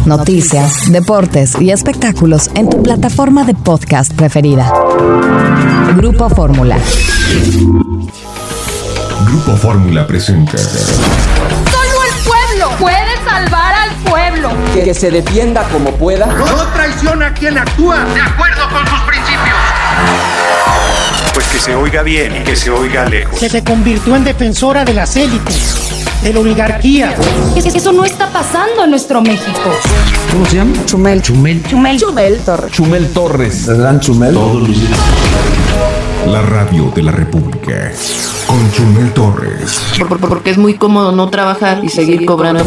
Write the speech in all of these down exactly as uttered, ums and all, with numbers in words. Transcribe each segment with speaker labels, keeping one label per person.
Speaker 1: noticias, deportes y espectáculos en tu plataforma de podcast preferida. Grupo Fórmula.
Speaker 2: Grupo Fórmula presenta.
Speaker 3: Solo el pueblo puede salvar al pueblo.
Speaker 4: Que, que se defienda como pueda.
Speaker 5: No traiciona a quien actúa de acuerdo con sus principios.
Speaker 6: Pues que se oiga bien y que se oiga lejos.
Speaker 7: Que se convirtió en defensora de las élites, de la oligarquía.
Speaker 3: Eso no está pasando en nuestro México.
Speaker 4: ¿Cómo se llama?
Speaker 8: Chumel.
Speaker 4: Chumel.
Speaker 3: Chumel.
Speaker 8: Chumel Torres.
Speaker 4: Chumel Torres. ¿El gran Chumel? Todos los días.
Speaker 2: La radio de la República. Con Chumel Torres.
Speaker 8: Por, por, porque es muy cómodo no trabajar y seguir, seguir cobrando.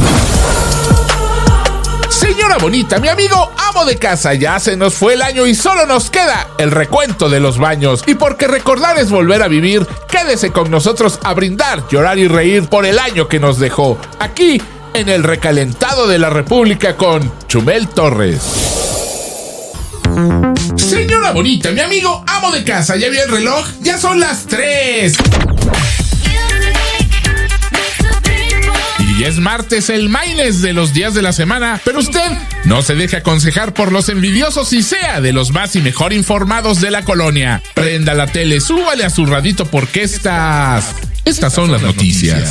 Speaker 9: Señora bonita, mi amigo amo de casa, ya se nos fue el año y solo nos queda el recuento de los baños. Y porque recordar es volver a vivir, quédese con nosotros a brindar, llorar y reír por el año que nos dejó. Aquí, en el recalentado de la República con Chumel Torres. Señora bonita, mi amigo amo de casa, ¿ya vio el reloj? Ya son las tres. Y es martes, el maines de los días de la semana, pero usted no se deje aconsejar por los envidiosos y sea de los más y mejor informados de la colonia. Prenda la tele, súbale a su radito porque estas, estas son las noticias.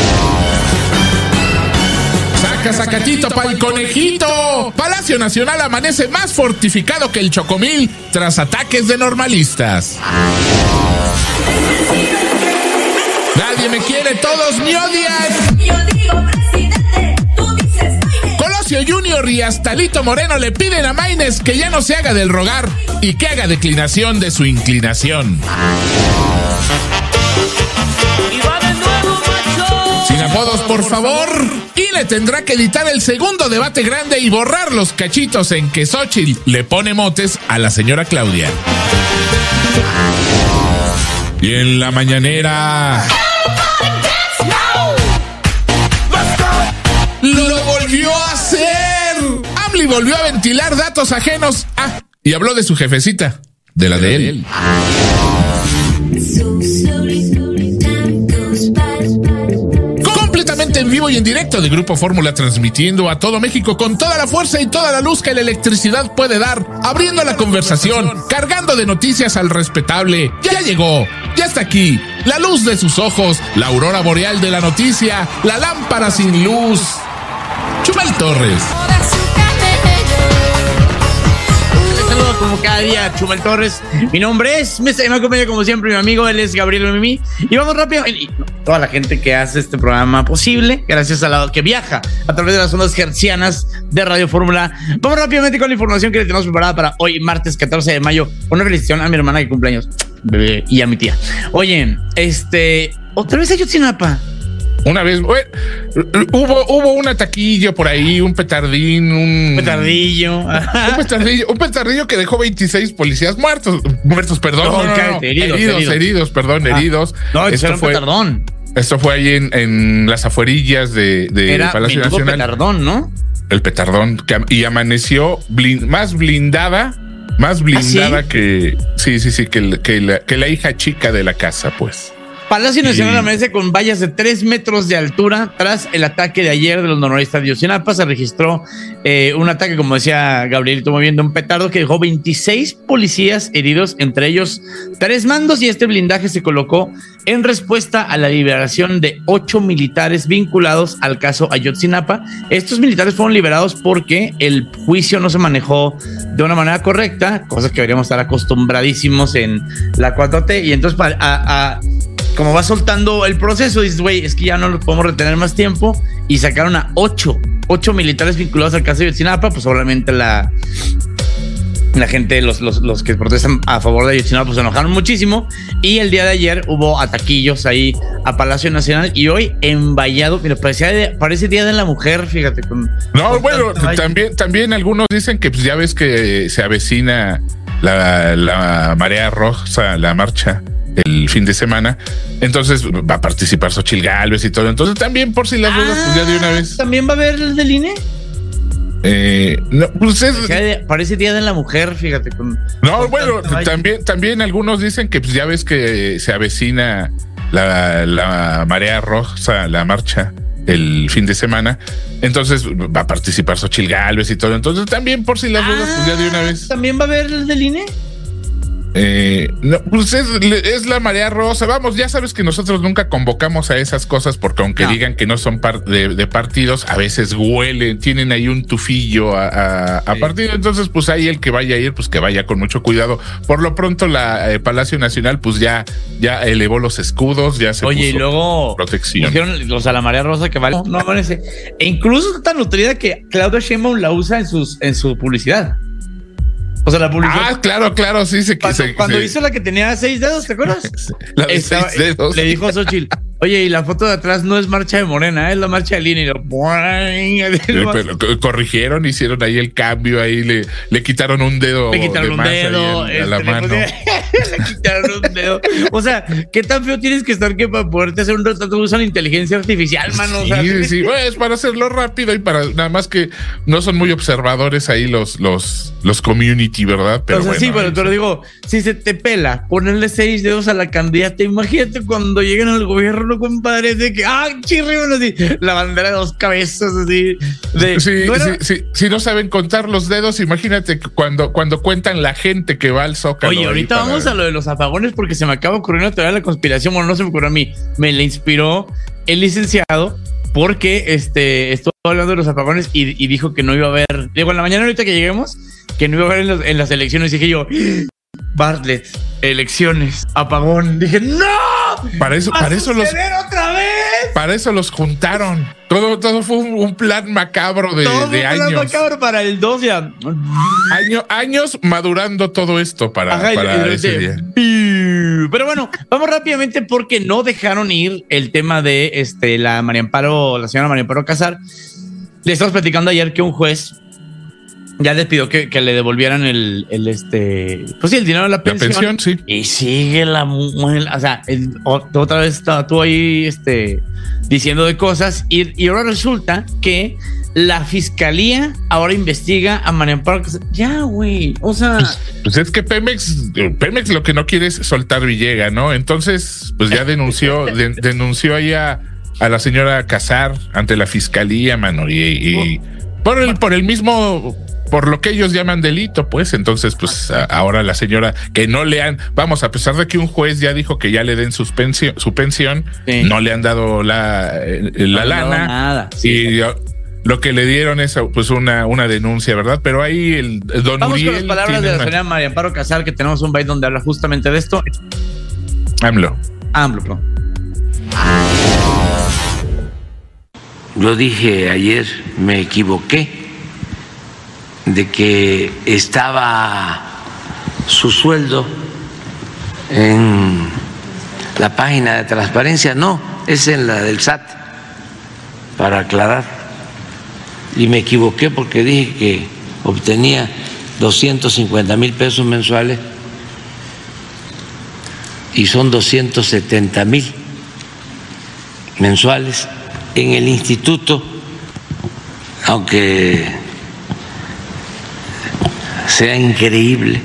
Speaker 9: Saca sacatito pa'l conejito. Palacio Nacional amanece más fortificado que el Chocomil tras ataques de normalistas. Nadie me quiere, todos me odian.
Speaker 3: Yo digo presidente, tú dices Maines.
Speaker 9: Colosio Junior y hasta Lito Moreno le piden a Maines que ya no se haga del rogar y que haga declinación de su inclinación. Sin apodos, por favor. Y le tendrá que editar el segundo debate grande y borrar los cachitos en que Xóchitl le pone motes a la señora Claudia. Y en la mañanera lo volvió a hacer. AMLO volvió a ventilar datos ajenos. Ah, y habló de su jefecita, de la de él. Completamente en vivo y en directo de Grupo Fórmula, transmitiendo a todo México con toda la fuerza y toda la luz que la electricidad puede dar, abriendo la conversación, cargando de noticias al respetable. Ya llegó, ya está aquí, la luz de sus ojos, la aurora boreal de la noticia, la lámpara sin luz. Chumel Torres.
Speaker 10: Como cada día, Chumel Torres. Mi nombre es, me, me acompaña como siempre mi amigo, él es Gabriel Mimi. Y vamos rápido, y toda la gente que hace este programa posible, gracias a la que viaja a través de las ondas hertzianas de Radio Fórmula. Vamos rápidamente con la información que le tenemos preparada para hoy, martes catorce de mayo. Una felicitación a mi hermana que cumpleaños, bebé, y a mi tía. Oye, este, otra vez Ayotzinapa.
Speaker 9: Una vez, bueno, hubo, hubo un ataquillo por ahí, un petardín, un...
Speaker 10: Petardillo.
Speaker 9: Un petardillo, un petardillo que dejó veintiséis policías muertos, muertos, perdón.
Speaker 10: No,
Speaker 9: no, no, no,
Speaker 10: heridos,
Speaker 9: heridos,
Speaker 10: heridos,
Speaker 9: heridos, perdón,
Speaker 10: ah,
Speaker 9: heridos.
Speaker 10: No,
Speaker 9: esto fue,
Speaker 10: petardón.
Speaker 9: Esto fue ahí en, en las afuerillas de, de
Speaker 10: Era
Speaker 9: Palacio Nacional.
Speaker 10: Petardón, ¿no?
Speaker 9: El petardón, que, y amaneció blind, más blindada, más blindada ¿Ah, sí? que, sí, sí, sí, que, que, la, que la hija chica de la casa, pues.
Speaker 10: Palacio Nacional
Speaker 9: y...
Speaker 10: amanece con vallas de tres metros de altura. Tras el ataque de ayer de los normalistas de Ayotzinapa, se registró eh, un ataque, como decía Gabrielito, moviendo un petardo que dejó veintiséis policías heridos, entre ellos tres mandos, y este blindaje se colocó en respuesta a la liberación de ocho militares vinculados al caso Ayotzinapa. Estos militares fueron liberados porque el juicio no se manejó de una manera correcta, cosas que deberíamos estar acostumbradísimos en la cuatro T, y entonces para, a, a como va soltando el proceso, dices, güey, es que ya no lo podemos retener más tiempo, y sacaron a ocho, ocho militares vinculados al caso de Ayotzinapa. Pues obviamente la, la gente, los, los, los que protestan a favor de Ayotzinapa, pues se enojaron muchísimo, y el día de ayer hubo ataquillos ahí a Palacio Nacional, y hoy en Vallado, mira, parecía de, parece Día de la Mujer, fíjate. Con,
Speaker 9: no,
Speaker 10: con
Speaker 9: bueno, también, también algunos dicen que pues ya ves que se avecina la, la marea roja, la marcha el fin de semana, entonces va a participar Xóchitl Gálvez y todo, entonces también por si las dudas, ah, pues ya de una vez.
Speaker 10: ¿También va a haber el del I N E?
Speaker 9: Eh, no, pues es,
Speaker 10: parece Día de la Mujer, fíjate. Con,
Speaker 9: no,
Speaker 10: con
Speaker 9: bueno, también, también algunos dicen que pues ya ves que se avecina la, la marea roja, la marcha el fin de semana. Entonces va a participar Xochitl Gálvez y todo. Entonces también por si las dudas,
Speaker 10: ah,
Speaker 9: pues ya de una vez.
Speaker 10: ¿También va a haber el del I N E?
Speaker 9: Eh, no, pues es, es la marea rosa. Vamos, ya sabes que nosotros nunca convocamos a esas cosas porque aunque no. digan que no son par de, de partidos, a veces huelen, tienen ahí un tufillo a, a, a sí. partido. Entonces, pues ahí el que vaya a ir, pues que vaya con mucho cuidado. Por lo pronto, la eh, Palacio Nacional, pues ya, ya elevó los escudos, ya se
Speaker 10: Oye,
Speaker 9: puso
Speaker 10: y luego
Speaker 9: protección.
Speaker 10: Dijeron, o sea, la marea rosa que vale. No, no aparece. E incluso está tan nutrida que Claudia Sheinbaum la usa en sus, en su publicidad. O sea, la publicidad.
Speaker 9: Ah, claro, claro, sí. Se,
Speaker 10: cuando
Speaker 9: se,
Speaker 10: cuando
Speaker 9: se,
Speaker 10: hizo la que tenía seis dedos, ¿te acuerdas?
Speaker 9: La de
Speaker 10: Estaba,
Speaker 9: seis dedos.
Speaker 10: Le dijo a Xochitl, oye, y la foto de atrás no es marcha de Morena, es la marcha de Lina. Y lo...
Speaker 9: Pero corrigieron, hicieron ahí el cambio, ahí le, le quitaron un dedo.
Speaker 10: Le quitaron
Speaker 9: de
Speaker 10: un
Speaker 9: más
Speaker 10: dedo.
Speaker 9: a
Speaker 10: este,
Speaker 9: la mano.
Speaker 10: Le, le quitaron un dedo. O sea, ¿qué tan feo tienes que estar que para poderte hacer un retrato usan inteligencia artificial, mano? O sea,
Speaker 9: sí, sí, pues para hacerlo rápido y para nada más que no son muy observadores ahí los, los, los community, ¿verdad? Pero
Speaker 10: o sea,
Speaker 9: bueno,
Speaker 10: sí, pero te lo digo, si se te pela ponerle seis dedos a la candidata, imagínate cuando lleguen al gobierno, compadre, de que, ah, chirrión, así, la bandera de dos cabezas, así. De,
Speaker 9: sí,
Speaker 10: ¿no era?
Speaker 9: sí, sí, si no saben contar los dedos, imagínate cuando, cuando cuentan la gente que va al Zócalo.
Speaker 10: Oye, ahorita para... vamos a lo de los apagones porque se me acaba de ocurrir una teoría de la conspiración. Bueno, no se me ocurrió a mí, me la inspiró el licenciado porque este, estuvo hablando de los apagones y, y dijo que no iba a haber, digo, en la mañana ahorita que lleguemos, que no iba a haber en, los, en las elecciones. Dije yo, Bartlett, elecciones, apagón. Dije, ¡no!
Speaker 9: Para eso, para eso los.
Speaker 10: Otra vez!
Speaker 9: Para eso los juntaron. Todo, todo fue un, un plan macabro de,
Speaker 10: todo
Speaker 9: de
Speaker 10: un
Speaker 9: años.
Speaker 10: Plan macabro para el dos ya.
Speaker 9: Año, años madurando todo esto para, Ajá, para el, el, ese el, día.
Speaker 10: Pero bueno, vamos rápidamente porque no dejaron ir el tema de este, la María Amparo, la señora María Amparo Casar. Le estamos platicando ayer que un juez ya les pidió que, que le devolvieran el, el este, pues sí, el dinero de la pensión.
Speaker 9: La pensión, sí.
Speaker 10: Y sigue la, o sea, el, otra vez estaba tú ahí, este, diciendo de cosas y, y ahora resulta que la fiscalía ahora investiga a María Amparo. Ya, güey, o sea.
Speaker 9: Pues, pues es que Pemex, Pemex lo que no quiere es soltar Villega, ¿no? Entonces, pues ya denunció, de, denunció ahí a, a la señora Casar ante la fiscalía, mano, y, y por el, por el mismo. Por lo que ellos llaman delito, pues, entonces, pues, a, ahora la señora que no le han, vamos, a pesar de que un juez ya dijo que ya le den sus pensión, su pensión, sí. no le han dado la, la no lana.
Speaker 10: Nada. Sí,
Speaker 9: y sí. Lo que le dieron es, pues, una, una denuncia, ¿verdad? Pero ahí el, el don
Speaker 10: Vamos
Speaker 9: Uriel
Speaker 10: con las palabras de la
Speaker 9: una...
Speaker 10: señora María Amparo Casar, que tenemos un byte donde habla justamente de esto.
Speaker 9: AMLO.
Speaker 10: AMLO, bro.
Speaker 11: Yo dije ayer, me equivoqué, de que estaba su sueldo en la página de transparencia. No, es en la del S A T, para aclarar. Y me equivoqué porque dije que obtenía doscientos cincuenta mil pesos mensuales y son doscientos setenta mil mensuales en el instituto, aunque sea increíble,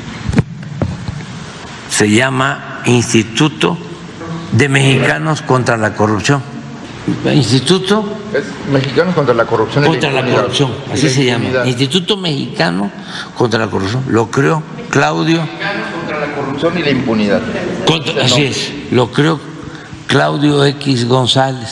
Speaker 11: se llama Instituto de Mexicanos contra la Corrupción. Instituto
Speaker 12: es Mexicanos contra la Corrupción.
Speaker 11: Contra la, la Corrupción, así se llama. Instituto Mexicano contra la Corrupción. Lo creó Claudio.
Speaker 12: Mexicanos contra la Corrupción y la Impunidad.
Speaker 11: Contra, así no. es. Lo creó Claudio X González.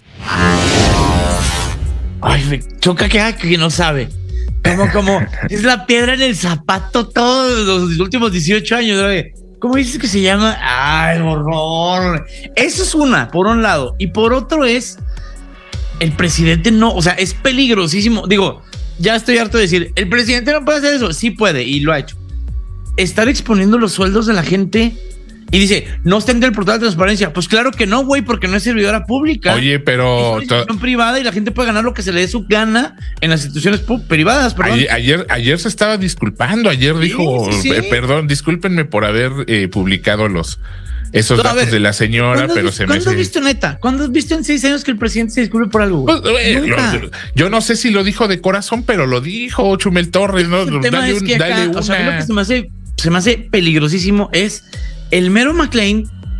Speaker 10: Ay, me choca que, que no sabe. Como, como, es la piedra en el zapato todos los últimos dieciocho años. ¿Cómo dices que se llama? ¡Ay, horror! Eso es una, por un lado. Y por otro es, el presidente no, o sea, es peligrosísimo. Digo, ya estoy harto de decir, el presidente no puede hacer eso. Sí puede, y lo ha hecho. Estar exponiendo los sueldos de la gente. Y dice, no está en el portal de transparencia. Pues claro que no, güey, porque no es servidora pública.
Speaker 9: Oye, pero...
Speaker 10: Es una institución privada y la gente puede ganar lo que se le dé su gana en las instituciones privadas, perdón.
Speaker 9: Ayer, ayer, ayer se estaba disculpando. Ayer sí, dijo, sí, sí. Eh, perdón, discúlpenme por haber eh, publicado los esos no, datos ver, de la señora, pero se me...
Speaker 10: ¿Cuándo has visto, neta? ¿Cuándo has visto en seis años que el presidente se disculpe por algo? Pues,
Speaker 9: eh, lo, yo no sé si lo dijo de corazón, pero lo dijo Chumel Torres, ¿no?
Speaker 10: El tema
Speaker 9: dale
Speaker 10: es
Speaker 9: un,
Speaker 10: que acá,
Speaker 9: dale una...
Speaker 10: o sea, lo que se me hace, se me hace peligrosísimo es el mero McLean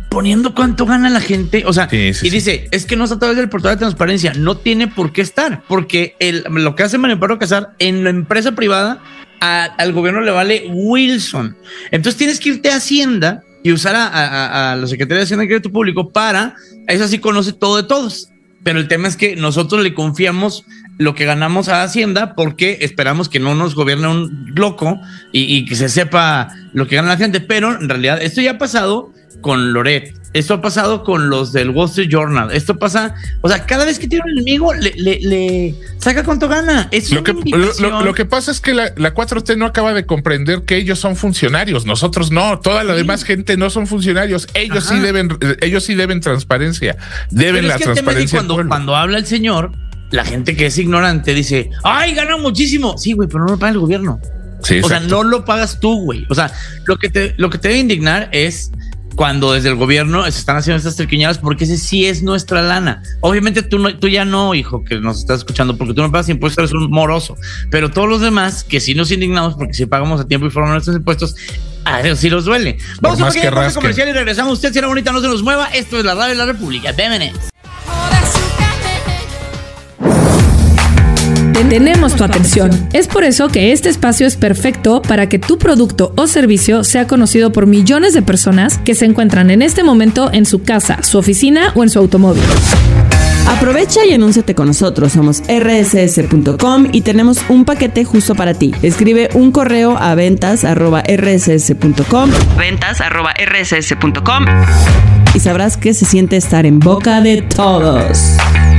Speaker 10: poniendo cuánto gana la gente, o sea,
Speaker 9: sí, sí,
Speaker 10: y dice, sí. es que no está a través del portal de transparencia, no tiene por qué estar, porque el, lo que hace Mario Amparo Casar en la empresa privada, a, al gobierno le vale Wilson. Entonces tienes que irte a Hacienda y usar a, a, a la Secretaría de Hacienda y Crédito Público para, eso sí conoce todo de todos, pero el tema es que nosotros le confiamos lo que ganamos a Hacienda porque esperamos que no nos gobierne un loco y, y que se sepa lo que gana la gente, pero en realidad esto ya ha pasado con Loret, esto ha pasado con los del Wall Street Journal, esto pasa, o sea, cada vez que tiene un enemigo le, le, le saca cuánto gana. Es
Speaker 9: lo, que, lo, lo, lo que pasa es que la, la cuatro T no acaba de comprender que ellos son funcionarios, nosotros no, toda la sí. demás gente no son funcionarios, ellos Ajá. sí deben, ellos sí deben transparencia, deben Pero la es que transparencia.
Speaker 10: Cuando, cuando habla el señor, la gente que es ignorante dice, ay, gana muchísimo. Sí, güey, pero no lo paga el gobierno.
Speaker 9: Sí,
Speaker 10: o sea, no lo pagas tú, güey. O sea, lo que te, lo que te debe indignar es cuando desde el gobierno se están haciendo estas triquiñadas, porque ese sí es nuestra lana. Obviamente tú, no, tú ya no, hijo, que nos estás escuchando, porque tú no pagas impuestos, eres un moroso. Pero todos los demás, que sí nos indignamos, porque si pagamos a tiempo y forma nuestros impuestos, a ellos sí los duele. Vamos a pequeña pausa comercial y regresamos. Usted, si era bonita, no se nos mueva. Esto es la radio de la República. Bienvenidos.
Speaker 13: Tenemos tu atención. Es por eso que este espacio es perfecto para que tu producto o servicio sea conocido por millones de personas que se encuentran en este momento en su casa, su oficina o en su automóvil.
Speaker 14: Aprovecha y anúnciate con nosotros. Somos erre ese ese punto com y tenemos un paquete justo para ti. Escribe un correo a ventas arroba erre ese ese punto com ventas arroba erre ese ese punto com y sabrás que se siente estar en boca de todos.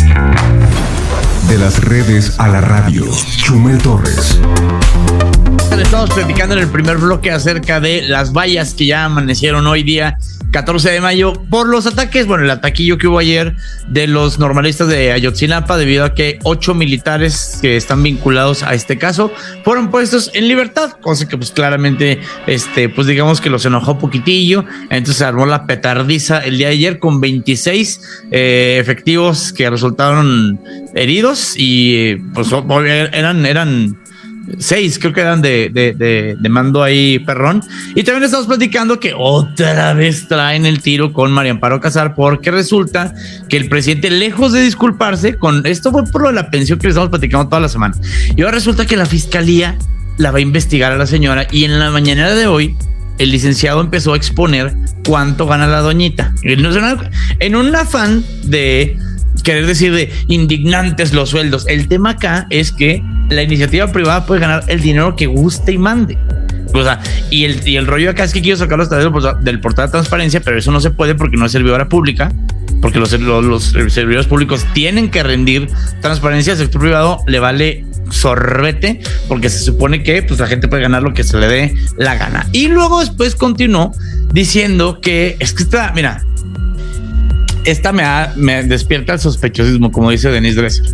Speaker 2: De las redes a la radio, Chumel Torres.
Speaker 10: Estamos platicando en el primer bloque acerca de las vallas que ya amanecieron hoy día, catorce de mayo, por los ataques, bueno, el ataquillo que hubo ayer de los normalistas de Ayotzinapa, debido a que ocho militares que están vinculados a este caso fueron puestos en libertad, cosa que pues claramente, este, pues digamos que los enojó poquitillo. Entonces se armó la petardiza el día de ayer con veintiséis eh, efectivos que resultaron heridos y pues eran, eran seis, creo que eran de, de, de, de mando ahí perrón. Y también estamos platicando que otra vez traen el tiro con María Amparo Casar, porque resulta que el presidente, lejos de disculparse con esto, fue por lo de la pensión que le estamos platicando toda la semana, y ahora resulta que la fiscalía la va a investigar a la señora, y en la mañanera de hoy el licenciado empezó a exponer cuánto gana la doñita en un afán de querer decir de indignantes los sueldos. El tema acá es que la iniciativa privada puede ganar el dinero que guste y mande. O sea, y el, y el rollo acá es que quiero sacarlo hasta del, del portal de transparencia, pero eso no se puede porque no es servidora pública, porque los, los, los servidores públicos tienen que rendir transparencia. Al sector privado le vale sorbete, porque se supone que pues la gente puede ganar lo que se le dé la gana. Y luego después continuó diciendo que es que está, mira, esta me, ha, me despierta el sospechosismo, como dice Denise Dresser.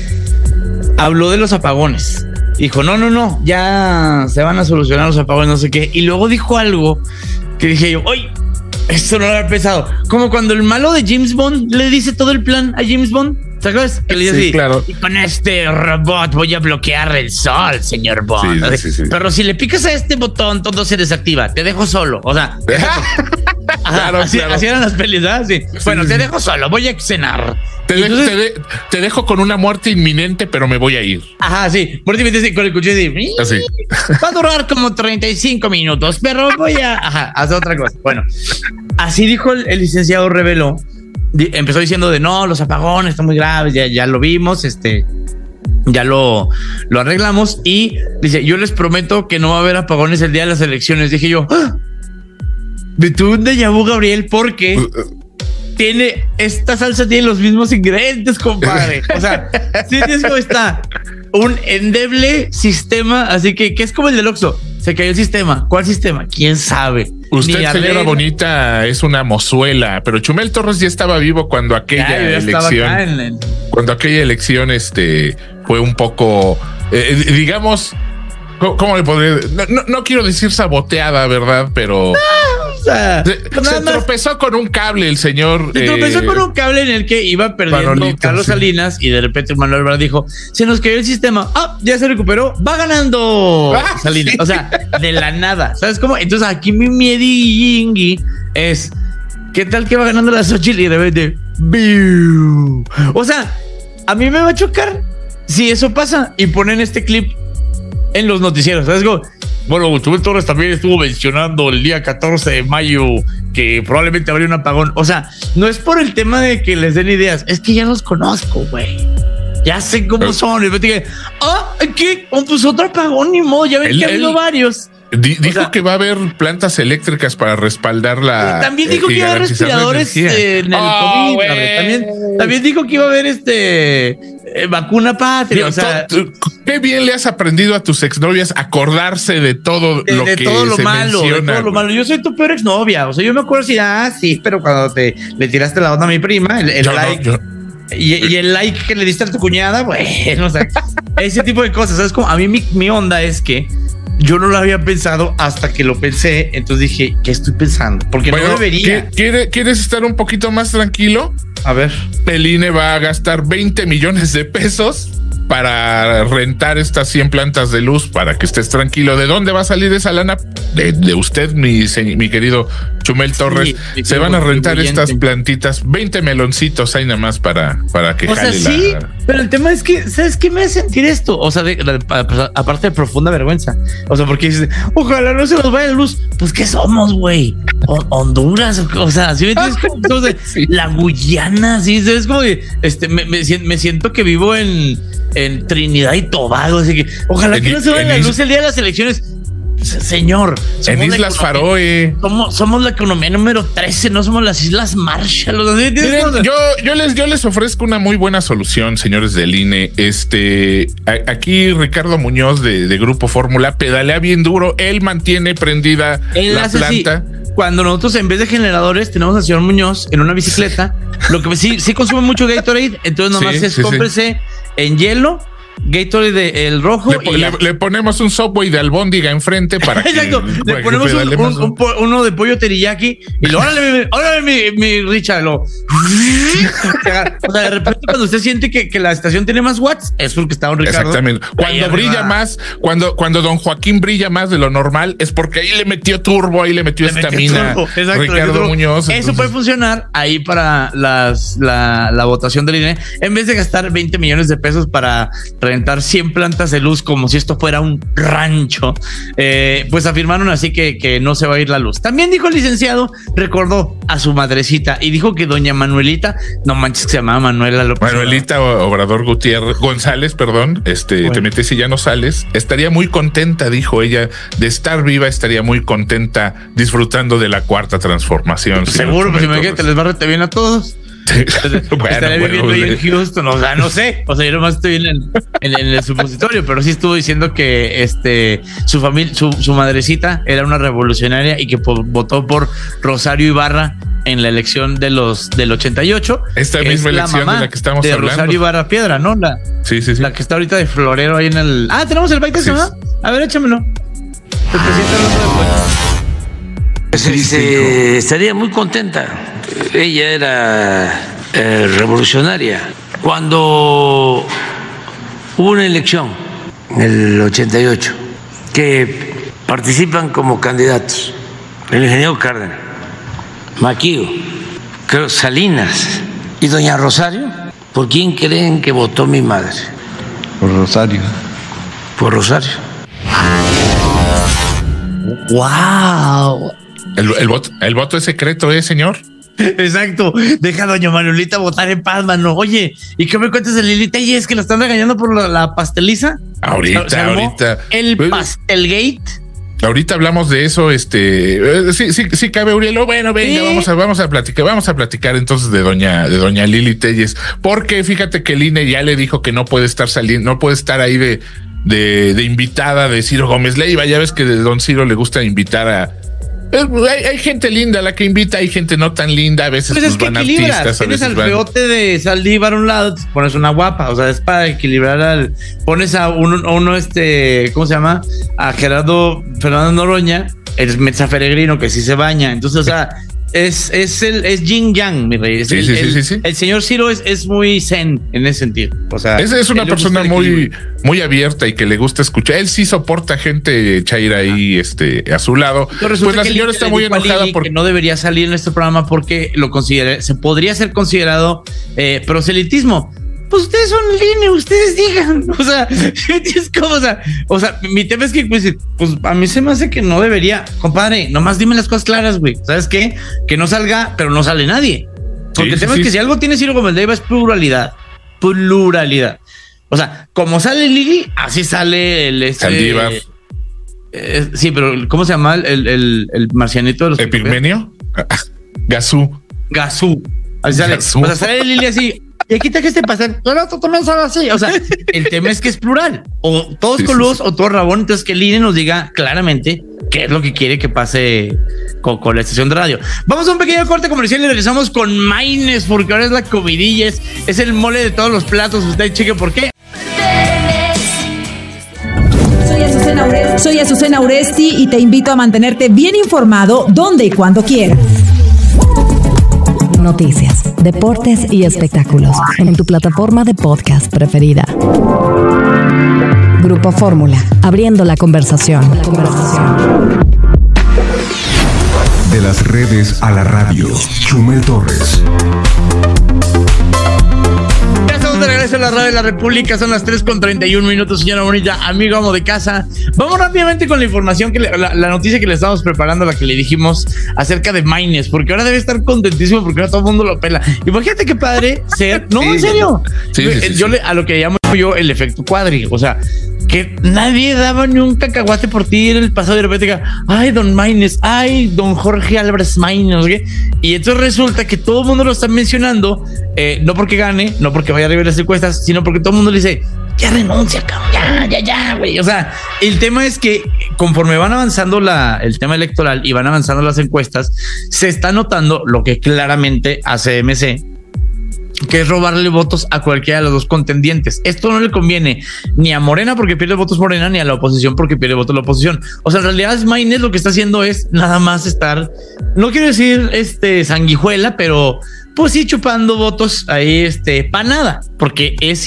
Speaker 10: Habló de los apagones. Dijo, no, no, no, ya se van a solucionar los apagones, no sé qué. Y luego dijo algo que dije yo, ¡ay! Esto no lo había pensado. Como cuando el malo de James Bond le dice todo el plan a James Bond. ¿Te acuerdas? Que le dice
Speaker 9: sí,
Speaker 10: así,
Speaker 9: claro.
Speaker 10: Y con este robot voy a bloquear el sol, señor Bond.
Speaker 9: Sí, sí, sí.
Speaker 10: Pero si le picas a este botón, todo se desactiva. Te dejo solo. O sea, ajá, claro, así, claro. así eran las pelis, ¿verdad? Sí. Sí, bueno, sí, te sí. dejo solo, voy a cenar.
Speaker 9: Te, de, Entonces, te, de, te dejo con una muerte inminente, pero me voy a ir.
Speaker 10: Ajá, sí. Muerte inminente con el cuchillo así. Así. Va a durar como treinta y cinco minutos, pero voy a ajá, hacer otra cosa. Bueno, así dijo el, el licenciado, reveló. Empezó diciendo de no, los apagones están muy graves, ya, ya lo vimos, este, ya lo, lo arreglamos. Y dice, yo les prometo que no va a haber apagones el día de las elecciones. Dije yo, ¡ah! Me tuve un déjà vu, Gabriel, porque tiene, esta salsa tiene los mismos ingredientes, compadre. O sea, sí tienes como está un endeble sistema, así que, que es como el del Oxxo. Se cayó el sistema. ¿Cuál sistema? ¿Quién sabe?
Speaker 9: Usted, señora bonita, es una mozuela, pero Chumel Torres ya estaba vivo cuando aquella ya, ya elección, en el... cuando aquella elección, este, fue un poco, eh, digamos, ¿cómo, cómo le podría? No, no, no quiero decir saboteada, ¿verdad? Pero
Speaker 10: no, o sea,
Speaker 9: se, se tropezó con un cable el señor.
Speaker 10: Se tropezó eh, con un cable en el que iba perdiendo Manolito, Carlos sí. Salinas, y de repente Manuel Ebrard dijo, se nos cayó el sistema. Ah, ya se recuperó, va ganando ah, Salinas. Sí. O sea, de la nada. ¿Sabes cómo? Entonces aquí mi miedingui es, ¿Qué tal que va ganando la Xochitl y de repente, ¡biu! O sea, a mí me va a chocar si eso pasa y ponen este clip en los noticieros. ¿Sabes? Como, bueno, Chumel Torres también estuvo mencionando el día catorce de mayo que probablemente habría un apagón. O sea, no es por el tema de que les den ideas, es que ya los conozco, güey. Ya sé cómo son. Y me dije, ah, ¿qué? Oh, pues otro apagón, ni modo. Ya ven el, que ha habido el... varios.
Speaker 9: Di, dijo o sea, que va a haber plantas eléctricas para respaldar la.
Speaker 10: También dijo eh, que iba a haber respiradores eh, en el oh, COVID. También, también dijo que iba a haber este eh, vacuna patria. Digo, o sea,
Speaker 9: tú, tú, qué bien le has aprendido a tus exnovias acordarse de todo
Speaker 10: de,
Speaker 9: lo
Speaker 10: de
Speaker 9: que
Speaker 10: todo lo
Speaker 9: se
Speaker 10: malo,
Speaker 9: menciona.
Speaker 10: De todo lo malo. Yo soy tu peor exnovia. O sea, yo me acuerdo si, ah, sí, pero cuando te le tiraste la onda a mi prima, el, el yo like. No, yo... Y, y el like que le diste a tu cuñada, bueno, o sea, ese tipo de cosas. ¿Sabes? Como a mí mi, mi onda es que yo no lo había pensado hasta que lo pensé. Entonces dije, ¿qué estoy pensando? Porque bueno, no debería.
Speaker 9: ¿quiere, ¿Quieres estar un poquito más tranquilo?
Speaker 10: A ver.
Speaker 9: El I N E va a gastar veinte millones de pesos para rentar estas cien plantas de luz para que estés tranquilo. ¿De dónde va a salir esa lana? De, de usted, mi, mi querido Chumel Torres. Sí, se van a rentar estas plantitas, veinte meloncitos ahí nada más para, para que
Speaker 10: o jale sea, sí, la... pero el tema es que, ¿sabes qué me hace sentir esto? O sea, de, de, aparte de profunda vergüenza. O sea, porque dices, ojalá no se nos vaya la luz. Pues, ¿qué somos, güey? Honduras, o sea, ¿sí me entiendes? Como, sí. La Guyana, ¿sí? Es como que este, me, me, me siento que vivo en, en Trinidad y Tobago, así que ojalá en, que no se vaya la luz el día de las elecciones. Señor,
Speaker 9: en Islas Faroe
Speaker 10: somos, somos la economía número trece, no somos las Islas Marshall.
Speaker 9: Miren, yo, yo les yo les ofrezco una muy buena solución, señores del I N E. Este, a, aquí Ricardo Muñoz de, de Grupo Fórmula pedalea bien duro, él mantiene prendida él la planta.
Speaker 10: Sí. Cuando nosotros en vez de generadores tenemos al señor Muñoz en una bicicleta, lo que sí, sí consume mucho Gatorade, entonces nomás sí, es sí, cómprese sí. en hielo. Gatorade de el rojo
Speaker 9: le,
Speaker 10: y
Speaker 9: le, le ponemos un Subway de albóndiga enfrente para
Speaker 10: exacto,
Speaker 9: que,
Speaker 10: le ponemos un, un, un, un, uno de pollo teriyaki y lo órale, órale mi, mi Richard lo o sea, de repente cuando usted siente que, que la estación tiene más watts es porque está un Ricardo.
Speaker 9: Exactamente. Cuando ahí brilla arriba. más, cuando, cuando don Joaquín brilla más de lo normal es porque ahí le metió turbo, ahí le metió estamina Ricardo Muñoz.
Speaker 10: Eso entonces... puede funcionar ahí para las, la, la votación del I N E en vez de gastar veinte millones de pesos para rentar cien plantas de luz como si esto fuera un rancho, eh, pues afirmaron así que, que no se va a ir la luz. También dijo el licenciado, recordó a su madrecita y dijo que doña Manuelita, no manches que se llamaba Manuela López.
Speaker 9: Manuelita Obrador Gutiérrez, González, perdón, este, bueno. te metes y ya no sales. Estaría muy contenta, dijo ella, de estar viva, estaría muy contenta disfrutando de la cuarta transformación.
Speaker 10: Seguro, pues imagínate, te les va a rete bien a todos. bueno, estaré viviendo bueno, ahí en Houston, o sea, no sé, o sea, yo nomás estoy en el, en, en el supositorio, pero sí estuvo diciendo que este su familia, su, su madrecita era una revolucionaria y que po- votó por Rosario Ibarra en la elección de los del ochenta y ocho.
Speaker 9: Esta misma elección de la que estamos
Speaker 10: de
Speaker 9: hablando.
Speaker 10: Rosario Ibarra Piedra, ¿no? La,
Speaker 9: sí, sí, sí.
Speaker 10: La que está ahorita de florero ahí en el. Ah, tenemos el bike, sí, ¿no? A ver, échamelo. El presidente
Speaker 11: Se dice, estaría muy contenta. Ella era eh, revolucionaria. Cuando hubo una elección en el ochenta y ocho que participan como candidatos el ingeniero Cárdenas, Maquillo, creo Salinas y doña Rosario, ¿por quién creen que votó mi madre?
Speaker 4: Por Rosario.
Speaker 11: Por Rosario.
Speaker 10: ¡Wow!
Speaker 9: El, el, voto, el voto es secreto, ¿eh, señor?
Speaker 10: Exacto. Deja a doña Manuelita votar en paz, mano. Oye, ¿y qué me cuentas de Lilita? ¿Y es que la están regañando por la, la pasteliza?
Speaker 9: Ahorita, ¿Se ahorita.
Speaker 10: ¿El pastelgate?
Speaker 9: Ahorita hablamos de eso, este, eh, sí, sí, sí cabe, Urielo. Bueno, venga, ¿sí? vamos a, vamos a platicar, vamos a platicar entonces de doña, de doña Lili Telles, porque fíjate que el I N E ya le dijo que no puede estar saliendo, no puede estar ahí de, de, de invitada de Ciro Gómez Leiva. Ya ves que de don Ciro le gusta invitar a Hay, hay gente linda a la que invita, hay gente no tan linda, a veces pues, pues van artistas.
Speaker 10: Tienes al peote de Saldívar a un lado, te pones una guapa, o sea, es para equilibrar al. Pones a uno, a uno este, ¿cómo se llama? A Gerardo Fernando Noroña, el Meza Peregrino, que sí se baña. Entonces, o sea, Es, es el es yin yang, mi rey. Es
Speaker 9: sí,
Speaker 10: el,
Speaker 9: sí,
Speaker 10: el,
Speaker 9: sí, sí.
Speaker 10: el señor Ciro es, es muy zen en ese sentido. O sea,
Speaker 9: es, es una persona muy, muy abierta y que le gusta escuchar. Él sí soporta gente chaira ahí este, a su lado.
Speaker 10: Pues
Speaker 9: la señora está muy enojada porque
Speaker 10: no debería salir en este programa porque lo considera, se podría ser considerado eh, proselitismo. Pues ustedes son el I N E, ustedes digan, o sea, es como, o sea, o sea, mi tema es que, pues, pues, a mí se me hace que no debería, compadre, nomás dime las cosas claras, güey, ¿sabes qué? Que no salga, pero no sale nadie, porque sí, el tema sí, es que sí. Si algo tiene Ciro Gómez Leiva es pluralidad, pluralidad, o sea, como sale Lili, así sale el... Este,
Speaker 9: Saldívar.
Speaker 10: Eh, sí, pero ¿cómo se llama el, el, el marcianito de los...
Speaker 9: ¿Epigmenio? Gazú.
Speaker 10: Gazú, así sale, Gazú. O sea, sale Lili así... Y aquí te que te pasan, no, no, tú también sabes así. O sea, el tema es que es plural. O todos sí, coludos sí, sí. o todos rabón. Entonces que el I N E nos diga claramente qué es lo que quiere que pase con, con la estación de radio. Vamos a un pequeño corte comercial y regresamos con Maines, porque ahora es la comidilla, es, es el mole de todos los platos. Usted cheque por qué.
Speaker 15: Soy Azucena Uresti, soy Azucena Uresti y te invito a mantenerte bien informado donde y cuando quieras.
Speaker 1: Noticias, deportes y espectáculos en tu plataforma de podcast preferida. Grupo Fórmula, abriendo la conversación. La conversación.
Speaker 2: De las redes a la radio, Chumel Torres.
Speaker 10: Ya estamos de regreso en la radio de la República, son las tres con treinta y un minutos, señora bonita, amigo, amo de casa. Vamos rápidamente con la información, que le, la, la noticia que le estamos preparando, la que le dijimos acerca de Maines, porque ahora debe estar contentísimo porque ahora todo el mundo lo pela. Imagínate qué padre ser, no, sí, en serio. Sí, sí, sí, yo sí. Le, a lo que llamo yo el efecto cuadri, o sea, que nadie daba ni un cacahuate por ti en el pasado, de repente diga, ay, don Maines, ay, don Jorge Álvarez Maines, ¿no? Y entonces resulta que todo el mundo lo está mencionando, eh, no porque gane, no porque vaya a arriba las encuestas, sino porque todo el mundo le dice, ya renuncia, cabrón, ya, ya, ya, güey. O sea, el tema es que conforme van avanzando la, el tema electoral y van avanzando las encuestas, se está notando lo que claramente hace M C, que es robarle votos a cualquiera de los dos contendientes. Esto no le conviene ni a Morena porque pierde votos Morena, ni a la oposición porque pierde votos la oposición. O sea, en realidad Maines lo que está haciendo es nada más estar, no quiero decir este sanguijuela, pero pues sí chupando votos ahí, este, para nada, porque es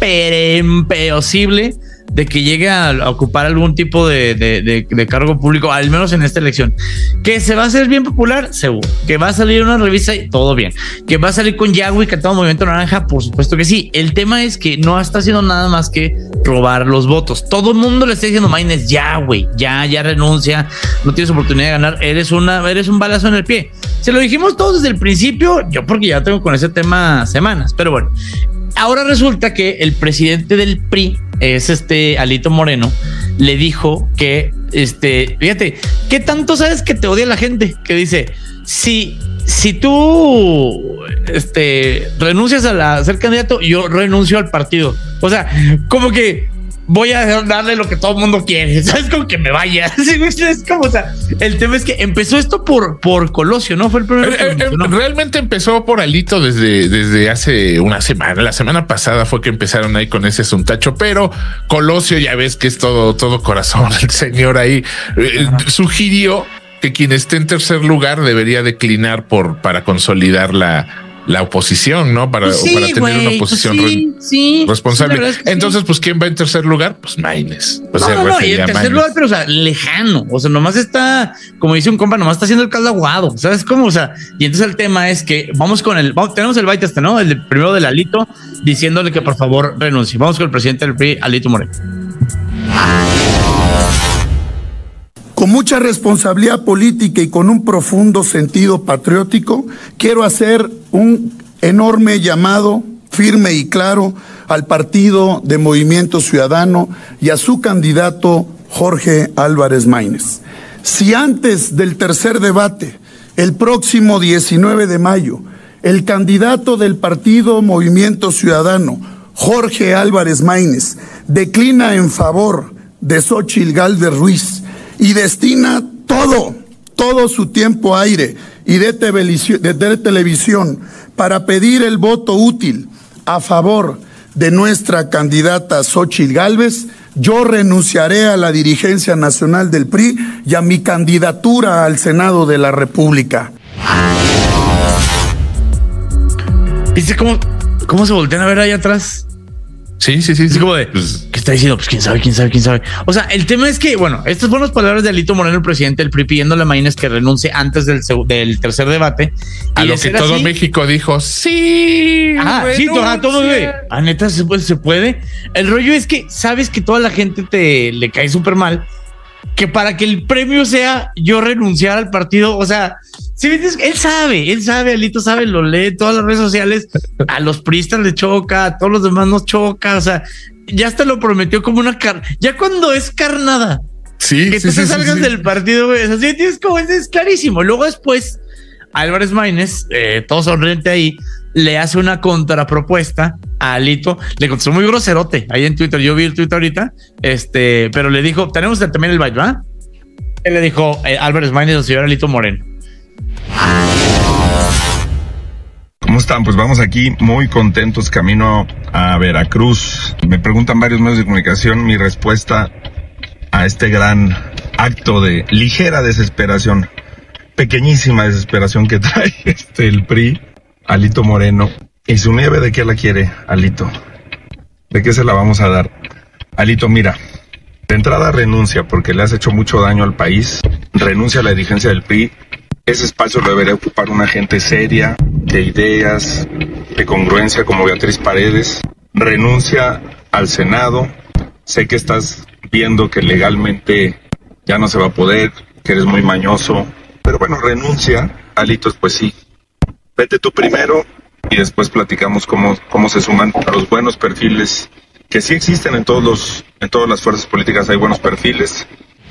Speaker 10: imposible de que llegue a ocupar algún tipo de, de, de, de cargo público, al menos en esta elección. Que se va a hacer bien popular, seguro. Que va a salir una revista y todo bien. Que va a salir con Yagüi cantando Movimiento Naranja, por supuesto que sí. El tema es que no está haciendo nada más que robar los votos. Todo el mundo le está diciendo, Maines, ya, güey, ya, ya renuncia, no tienes oportunidad de ganar, eres una, eres un balazo en el pie. Se lo dijimos todos desde el principio, yo porque ya tengo con ese tema semanas, pero bueno. Ahora resulta que el presidente del P R I es este Alito Moreno, le dijo que, este, fíjate, ¿qué tanto sabes que te odia la gente? Que dice, si, si tú, este, renuncias a, la, a ser candidato, yo renuncio al partido. O sea, como que voy a darle lo que todo el mundo quiere, ¿sabes? Como que me vaya. Es como, o sea, el tema es que empezó esto por, por Colosio, ¿no? Fue el primero.
Speaker 9: Eh, eh, realmente empezó por Alito desde, desde hace una semana. La semana pasada fue que empezaron ahí con ese asuntacho, pero Colosio, ya ves que es todo, todo corazón, el señor ahí eh, sugirió que quien esté en tercer lugar debería declinar por, para consolidar la, la oposición, ¿no? Para,
Speaker 10: pues sí,
Speaker 9: para tener
Speaker 10: wey,
Speaker 9: una oposición
Speaker 10: pues sí,
Speaker 9: re,
Speaker 10: sí,
Speaker 9: responsable.
Speaker 10: Sí, es que
Speaker 9: entonces,
Speaker 10: sí.
Speaker 9: Pues, ¿quién va en tercer lugar? Pues Maines. Pues
Speaker 10: no, no, no, y en tercer
Speaker 9: Maines.
Speaker 10: lugar, pero o sea, lejano. O sea, nomás está, como dice un compa, nomás está haciendo el caldo aguado. ¿Sabes cómo? O sea, y entonces el tema es que vamos con el, vamos, tenemos el baita este, ¿no? El primero del Alito, diciéndole que por favor renuncie. Vamos con el presidente del P R I, Alito Moreno.
Speaker 16: Con mucha responsabilidad política y con un profundo sentido patriótico, quiero hacer un enorme llamado firme y claro al partido de Movimiento Ciudadano y a su candidato Jorge Álvarez Maínez. Si antes del tercer debate, el próximo diecinueve de mayo, el candidato del partido Movimiento Ciudadano, Jorge Álvarez Maínez, declina en favor de Xóchitl Gálvez Ruiz y destina todo, todo su tiempo aire y de, de, de televisión para pedir el voto útil a favor de nuestra candidata Xóchitl Gálvez, yo renunciaré a la dirigencia nacional del P R I y a mi candidatura al Senado de la República.
Speaker 10: ¿Viste cómo, cómo se voltean a ver ahí atrás?
Speaker 9: Sí, sí, sí.
Speaker 10: Es como de, ¿qué está diciendo? Pues quién sabe, quién sabe, quién sabe. O sea, el tema es que, bueno, estas fueron las palabras de Alito Moreno, el presidente del P R I, pidiéndole a Maínez que renuncie antes del, del tercer debate.
Speaker 9: A
Speaker 10: y
Speaker 9: lo que todo
Speaker 10: así,
Speaker 9: México dijo, sí.
Speaker 10: Ah, sí, todo, todo de, ah, neta, ¿se puede, se puede. El rollo es que sabes que toda la gente te le cae súper mal, que para que el premio sea yo renunciar al partido, o sea, si ves, él sabe, él sabe, Alito sabe, lo lee, todas las redes sociales, a los priistas le choca, a todos los demás nos choca, o sea, ya hasta lo prometió como una car, ya cuando es carnada,
Speaker 9: sí,
Speaker 10: que
Speaker 9: sí,
Speaker 10: tú
Speaker 9: sí,
Speaker 10: te salgas
Speaker 9: sí, sí.
Speaker 10: del partido, güey, así tienes como, es, es clarísimo. Luego después, Álvarez Maínez, eh, todo sonriente ahí, le hace una contrapropuesta a Alito, le contestó muy groserote ahí en Twitter, yo vi el Twitter ahorita, este, pero le dijo, tenemos también el byte, ¿verdad? Él le dijo eh, Álvarez Maínez al señor Alito Moreno.
Speaker 17: ¿Cómo están? Pues vamos aquí muy contentos camino a Veracruz. Me preguntan varios medios de comunicación mi respuesta a este gran acto de ligera desesperación, pequeñísima desesperación que trae este el P R I, Alito Moreno. ¿Y su nieve de qué la quiere, Alito? ¿De qué se la vamos a dar? Alito, mira, de entrada renuncia porque le has hecho mucho daño al país, renuncia a la dirigencia del P R I. Ese espacio lo debería ocupar una gente seria, de ideas, de congruencia como Beatriz Paredes. Renuncia al Senado. Sé que estás viendo que legalmente ya no se va a poder, que eres muy mañoso, pero bueno, renuncia. Alitos, pues sí. Vete tú primero y después platicamos cómo, cómo se suman los buenos perfiles que sí existen en todos los, en todas las fuerzas políticas. Hay buenos perfiles.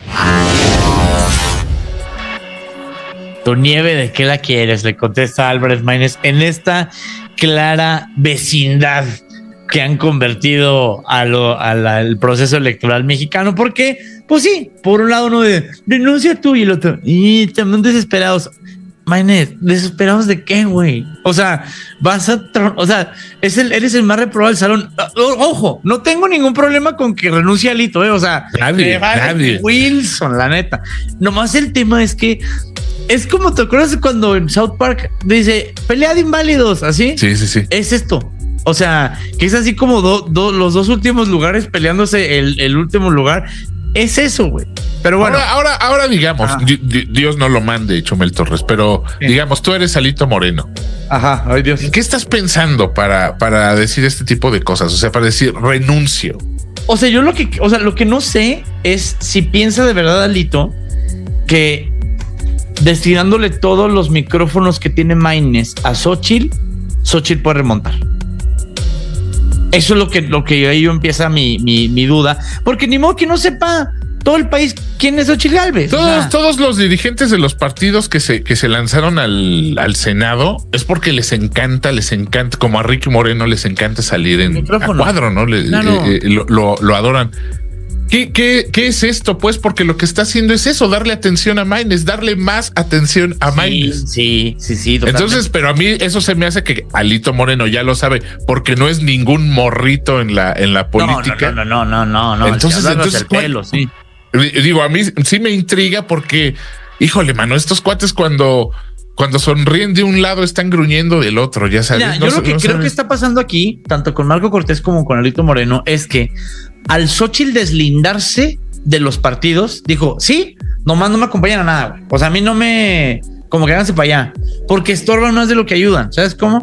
Speaker 10: Tu nieve, ¿de qué la quieres? Le contesta Álvarez Maínez en esta clara vecindad que han convertido a lo, a la, al proceso electoral mexicano. Porque, pues sí, por un lado uno de denuncia tú y el otro, y también desesperados. Maínez, ¿desesperados de qué, güey? O sea, vas a... O sea, es el, eres el más reprobado del salón. O, ojo, no tengo ningún problema con que renuncie Alito, ¿eh? O sea,
Speaker 9: nadie, nadie.
Speaker 10: Wilson, la neta. Nomás el tema es que es como, ¿te acuerdas de cuando en South Park dice pelea de inválidos? ¿Así?
Speaker 9: Sí, sí, sí.
Speaker 10: Es esto. O sea, que es así como do, do, los dos últimos lugares peleándose el, el último lugar. Es eso, güey. Pero bueno.
Speaker 9: Ahora, ahora, ahora digamos, di, di, Dios no lo mande, Chumel Torres, pero sí. Digamos, tú eres Alito Moreno.
Speaker 10: Ajá, ay Dios.
Speaker 9: ¿Qué estás pensando para, para decir este tipo de cosas? O sea, para decir renuncio.
Speaker 10: O sea, yo lo que, o sea, lo que no sé es si piensa de verdad Alito que destinándole todos los micrófonos que tiene Maínez a Xóchitl, Xóchitl puede remontar. Eso es lo que, lo que ahí yo empieza mi, mi, mi duda, porque ni modo que no sepa todo el país quién es Xóchitl Gálvez.
Speaker 9: Todos,
Speaker 10: o sea,
Speaker 9: todos los dirigentes de los partidos que se, que se lanzaron al, al Senado es porque les encanta, les encanta, como a Ricky Moreno les encanta salir en a cuadro, ¿no? Le, no, no. Eh, lo, lo, lo adoran. ¿Qué, qué, ¿Qué es esto? Pues porque lo que está haciendo es eso, darle atención a Maínez, darle más atención a
Speaker 10: sí,
Speaker 9: Maínez.
Speaker 10: Sí, sí, sí.
Speaker 9: Totalmente. Entonces, pero a mí eso se me hace que Alito Moreno ya lo sabe, porque no es ningún morrito en la, en la política.
Speaker 10: No, no, no, no, no, no.
Speaker 9: Entonces, entonces
Speaker 10: el pelo, sí.
Speaker 9: Digo, a mí sí me intriga porque, híjole, mano, estos cuates cuando... Cuando sonríen de un lado están gruñendo del otro, ya sabes.
Speaker 10: Mira,
Speaker 9: no,
Speaker 10: yo lo que
Speaker 9: no
Speaker 10: creo
Speaker 9: sabes.
Speaker 10: que está pasando aquí, tanto con Marco Cortés como con Alito Moreno, es que al Xóchitl deslindarse de los partidos, dijo, sí, nomás no me acompañan a nada, güey. O sea, a mí no me... Como que háganse para allá. Porque estorban más de lo que ayudan. ¿Sabes cómo?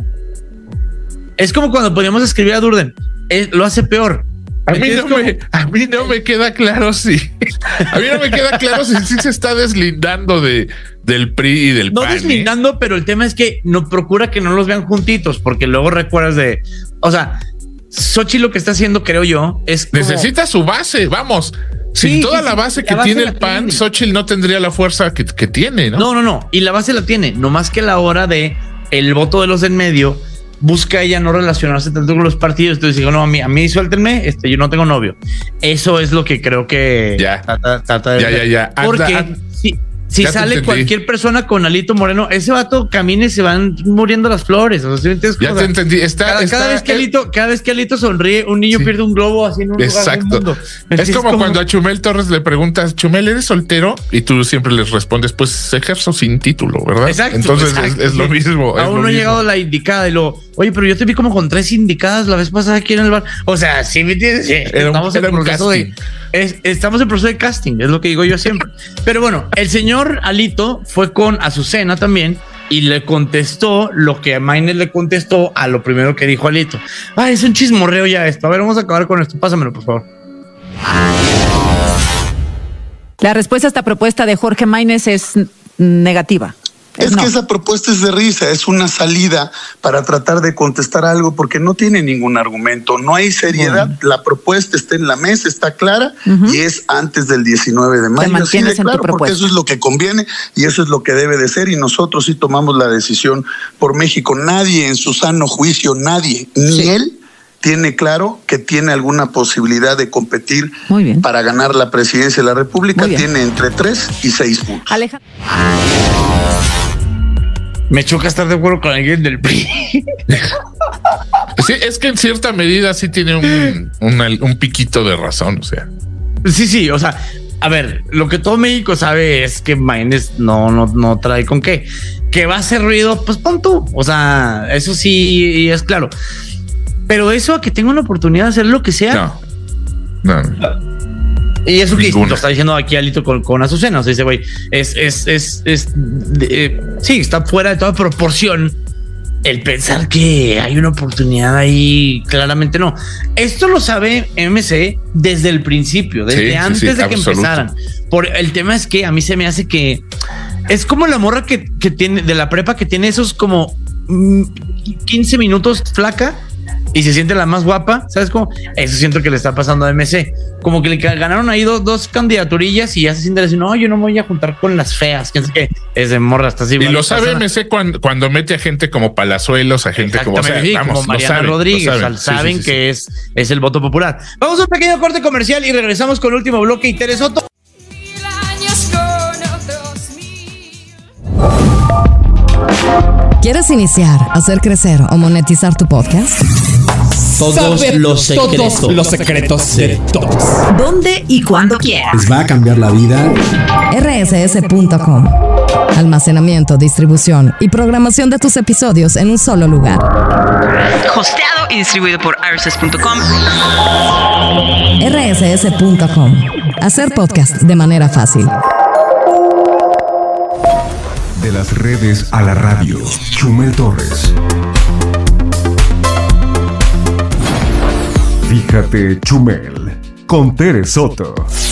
Speaker 10: Es como cuando podíamos escribir a Durden. Él lo hace peor.
Speaker 9: A mí, no me, a mí no me queda claro si... A mí no me queda claro si, si se está deslindando de... del P R I y del
Speaker 10: no
Speaker 9: P A N.
Speaker 10: No deslindando, ¿eh? Pero el tema es que no procura que no los vean juntitos, porque luego recuerdas de, o sea, Xóchitl lo que está haciendo, creo yo, es como...
Speaker 9: necesita su base, vamos. Sin
Speaker 10: sí,
Speaker 9: toda
Speaker 10: sí,
Speaker 9: la
Speaker 10: sí,
Speaker 9: base
Speaker 10: la
Speaker 9: que
Speaker 10: base
Speaker 9: tiene
Speaker 10: la
Speaker 9: el P A N,
Speaker 10: tiene.
Speaker 9: Xóchitl no tendría la fuerza que, que tiene, ¿no?
Speaker 10: No, no, no. Y la base la tiene, nomás que a la hora de el voto de los en medio, busca ella no relacionarse tanto con los partidos. Entonces digo, no, a mí, a mí suéltenme, este, yo no tengo novio. Eso es lo que creo que
Speaker 9: ya
Speaker 10: trata, trata de
Speaker 9: ya, ya, ya.
Speaker 10: Porque
Speaker 9: anda,
Speaker 10: si, Si ya sale cualquier persona con Alito Moreno, ese vato camina y se van muriendo las flores. O sea, ¿sí?
Speaker 9: Ya te entendí. Está,
Speaker 10: cada,
Speaker 9: está,
Speaker 10: cada, vez que Alito, cada vez que Alito sonríe, un niño sí. pierde un globo así en un
Speaker 9: Exacto.
Speaker 10: lugar del mundo.
Speaker 9: Es,
Speaker 10: es
Speaker 9: como,
Speaker 10: como
Speaker 9: cuando a Chumel Torres le preguntas, Chumel, ¿eres soltero? Y tú siempre les respondes, pues ejerzo sin título, ¿verdad?
Speaker 10: Exacto.
Speaker 9: Entonces
Speaker 10: exacto.
Speaker 9: Es, es lo mismo.
Speaker 10: Aún no ha llegado la indicada y lo, oye, pero yo te vi como con tres indicadas la vez pasada aquí en el bar. O sea, sí me entiendes.
Speaker 9: Era
Speaker 10: estamos
Speaker 9: un,
Speaker 10: en proceso de, es, estamos en proceso de casting, es lo que digo yo siempre. Pero bueno, el señor Alito fue con Azucena también y le contestó lo que Maynard le contestó a lo primero que dijo Alito. Ah, es un chismorreo ya esto. A ver, vamos a acabar con esto. Pásamelo, por favor.
Speaker 15: La respuesta a esta propuesta de Jorge Maynard es negativa.
Speaker 16: Es no. que esa propuesta es de risa, es una salida para tratar de contestar algo porque no tiene ningún argumento, no hay seriedad, bueno. La propuesta está en la mesa, está clara uh-huh. y es antes del diecinueve de mayo.
Speaker 15: Te mantienes
Speaker 16: de
Speaker 15: en
Speaker 16: claro,
Speaker 15: tu propuesta.
Speaker 16: Porque eso es lo que conviene y eso es lo que debe de ser y nosotros sí tomamos la decisión por México. Nadie en su sano juicio, nadie, ni sí. él, tiene claro que tiene alguna posibilidad de competir para ganar la presidencia de la República. Tiene entre tres y seis puntos.
Speaker 15: Alejandro.
Speaker 10: Me choca estar de acuerdo con alguien del P R I.
Speaker 9: Sí, es que en cierta medida sí tiene un, una, un piquito de razón, o sea.
Speaker 10: Sí, sí, o sea, a ver, lo que todo México sabe es que Maynard no, no, no trae con qué. Que va a hacer ruido, pues pon tú. O sea, eso sí es claro. Pero eso a que tenga una oportunidad de hacer lo que sea.
Speaker 9: No. No.
Speaker 10: Y eso que lo está diciendo aquí Alito con, con Azucena. O sea, dice, güey, es, es, es, es eh, sí, está fuera de toda proporción el pensar que hay una oportunidad ahí. Claramente no. Esto lo sabe M C desde el principio, desde sí, antes sí, sí, de que absoluto. empezaran. Por el tema es que a mí se me hace que es como la morra que, que tiene de la prepa que tiene esos como quince minutos flaca y se siente la más guapa, ¿sabes cómo? Eso siento que le está pasando a M C. Como que le ganaron ahí dos, dos candidaturillas y ya se siente así, no, yo no me voy a juntar con las feas, que es que es de morra, está así.
Speaker 9: Y lo sabe M C cuando, cuando mete a gente como Palazuelos, a gente como, o sea,
Speaker 10: sí,
Speaker 9: vamos,
Speaker 10: como Mariana
Speaker 9: saben,
Speaker 10: Rodríguez, saben, saben sí, sí, sí, que sí. Es, es el voto popular. Vamos a un pequeño corte comercial y regresamos con el último bloque y Tere Soto.
Speaker 1: ¿Quieres iniciar, hacer crecer o monetizar tu podcast?
Speaker 18: Todos Saber los secretos. Todos los secretos de todos.
Speaker 15: ¿Dónde y cuándo quieras?
Speaker 18: Les va a cambiar la vida.
Speaker 1: R S S punto com. Almacenamiento, distribución y programación de tus episodios en un solo lugar.
Speaker 14: Hosteado y distribuido por R S S punto com.
Speaker 1: R S S punto com. Hacer podcast de manera fácil.
Speaker 2: De las redes a la radio, Chumel Torres. Fíjate, Chumel, con Tere Soto.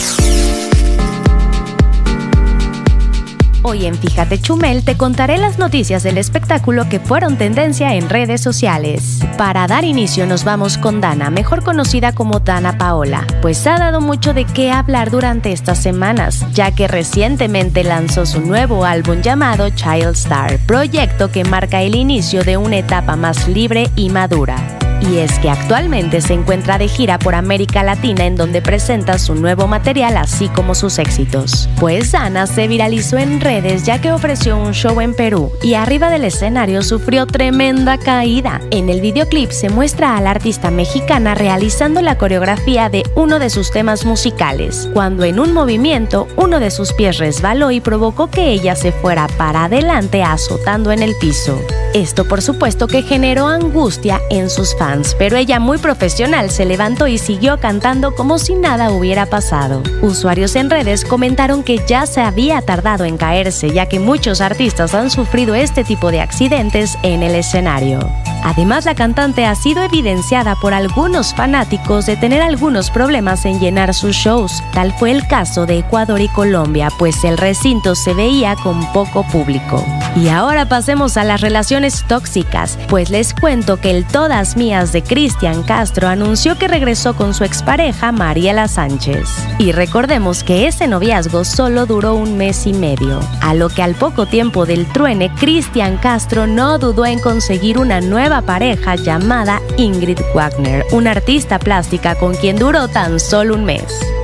Speaker 19: Hoy en Fíjate Chumel te contaré las noticias del espectáculo que fueron tendencia en redes sociales. Para dar inicio nos vamos con Dana, mejor conocida como Dana Paola, pues ha dado mucho de qué hablar durante estas semanas, ya que recientemente lanzó su nuevo álbum llamado Child Star, proyecto que marca el inicio de una etapa más libre y madura. Y es que actualmente se encuentra de gira por América Latina en donde presenta su nuevo material así como sus éxitos. Pues Dana se viralizó en redes ya que ofreció un show en Perú y arriba del escenario sufrió tremenda caída. En el videoclip se muestra a la artista mexicana realizando la coreografía de uno de sus temas musicales, cuando en un movimiento uno de sus pies resbaló y provocó que ella se fuera para adelante azotando en el piso. Esto por supuesto que generó angustia en sus fans, pero ella muy profesional se levantó y siguió cantando como si nada hubiera pasado. Usuarios en redes comentaron que ya se había tardado en caerse, ya que muchos artistas han sufrido este tipo de accidentes en el escenario. Además, la cantante ha sido evidenciada por algunos fanáticos de tener algunos problemas en llenar sus shows. Tal fue el caso de Ecuador y Colombia, pues el recinto se veía con poco público. Y ahora pasemos a las relaciones tóxicas, pues les cuento que el Todas Mías de Cristian Castro anunció que regresó con su expareja Mariela Sánchez. Y recordemos que ese noviazgo solo duró un mes y medio, a lo que al poco tiempo del truene, Cristian Castro no dudó en conseguir una nueva pareja llamada Ingrid Wagner, una artista plástica con quien duró tan solo un mes.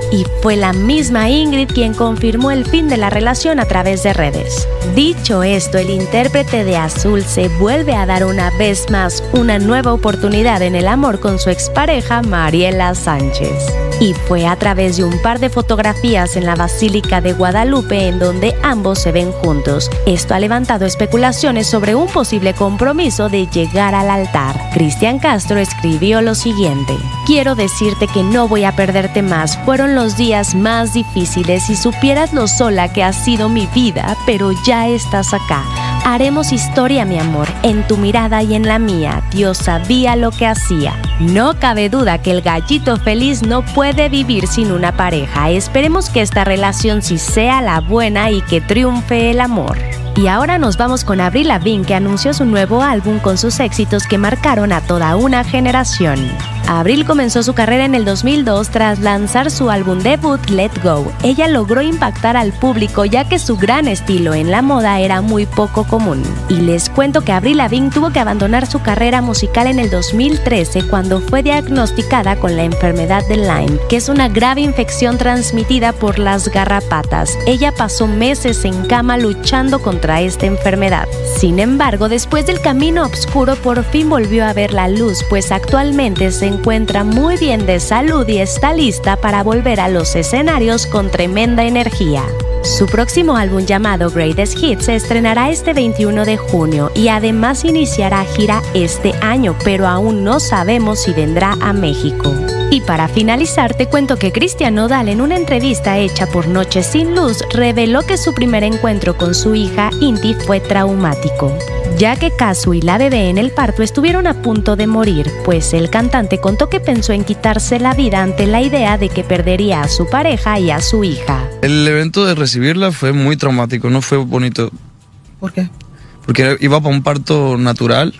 Speaker 19: Y fue la misma Ingrid quien confirmó el fin de la relación a través de redes. Dicho esto, el intérprete de Azul se vuelve a dar una vez más una nueva oportunidad en el amor con su expareja Mariela Sánchez. Y fue a través de un par de fotografías en la Basílica de Guadalupe en donde ambos se ven juntos. Esto ha levantado especulaciones sobre un posible compromiso de llegar al altar. Cristian Castro escribió lo siguiente: quiero decirte que no voy a perderte más. Fueron los días más difíciles y supieras lo sola que ha sido mi vida, pero ya estás acá. Haremos historia, mi amor, en tu mirada y en la mía. Dios sabía lo que hacía. No cabe duda que el gallito feliz no puede vivir sin una pareja. Esperemos que esta relación sí sea la buena y que triunfe el amor. Y ahora nos vamos con Avril Lavigne, que anunció su nuevo álbum con sus éxitos que marcaron a toda una generación. Avril comenzó su carrera en el dos mil dos tras lanzar su álbum debut Let Go. Ella logró impactar al público ya que su gran estilo en la moda era muy poco común. Y les cuento que Avril Lavigne tuvo que abandonar su carrera musical en el dos mil trece cuando fue diagnosticada con la enfermedad de Lyme, que es una grave infección transmitida por las garrapatas. Ella pasó meses en cama luchando contra esta enfermedad. Sin embargo, después del camino oscuro por fin volvió a ver la luz, pues actualmente se encuentra muy bien de salud y está lista para volver a los escenarios con tremenda energía. Su próximo álbum, llamado Greatest Hits, se estrenará este veintiuno de junio y además iniciará gira este año, pero aún no sabemos si vendrá a México. Y para finalizar, te cuento que Cristian Nodal, en una entrevista hecha por Noche Sin Luz, reveló que su primer encuentro con su hija Inti fue traumático, ya que Casu y la bebé en el parto estuvieron a punto de morir, pues el cantante contó que pensó en quitarse la vida ante la idea de que perdería a su pareja y a su hija.
Speaker 4: El evento de recibirla fue muy traumático, no fue bonito.
Speaker 20: ¿Por qué?
Speaker 4: Porque iba para un parto natural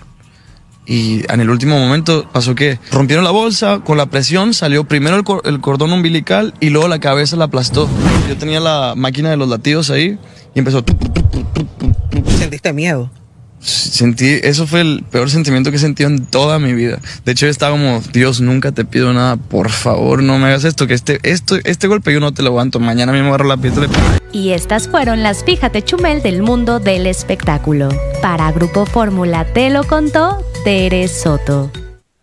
Speaker 4: y en el último momento pasó que rompieron la bolsa, con la presión salió primero el, cor- el cordón umbilical y luego la cabeza la aplastó. Yo tenía la máquina de los latidos ahí y empezó...
Speaker 20: ¿Sentiste miedo?
Speaker 4: Sentí, eso fue el peor sentimiento que he sentido en toda mi vida. De hecho, yo estaba como, Dios, nunca te pido nada, por favor, no me hagas esto, que este, esto, este golpe yo no te lo aguanto, mañana mismo agarro la pistola.
Speaker 19: Y estas fueron las Fíjate Chumel del mundo del espectáculo. Para Grupo Fórmula te lo contó Tere Soto.